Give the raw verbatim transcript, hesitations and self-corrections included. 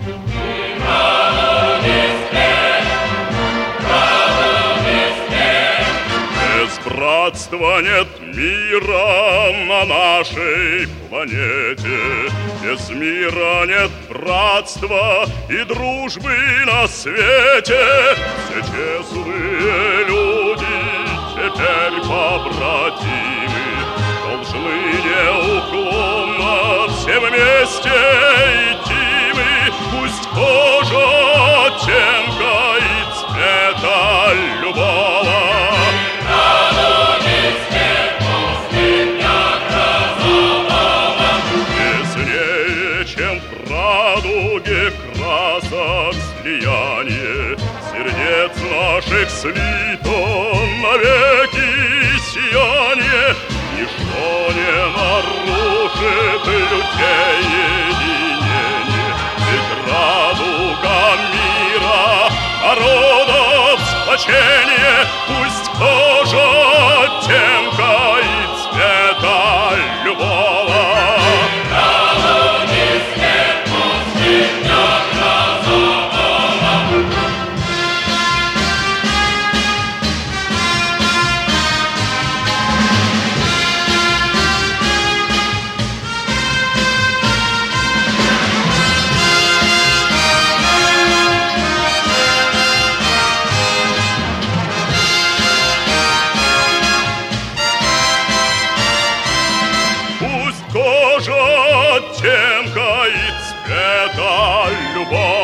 Братства нет мира на нашей планете. Без мира нет братства и дружбы на свете. Все честные люди теперь побратимы, должны неуклонно все вместе идти мы. Пусть кожа оттенка и цвета любого, радуге красок слияние сердец наших слито навеки сияние. Ничто не нарушит людей единение, ведь радуга мира народов сплочение. Пусть кожа оттенка и цвета любого, кожа оттенка и цвета любовь.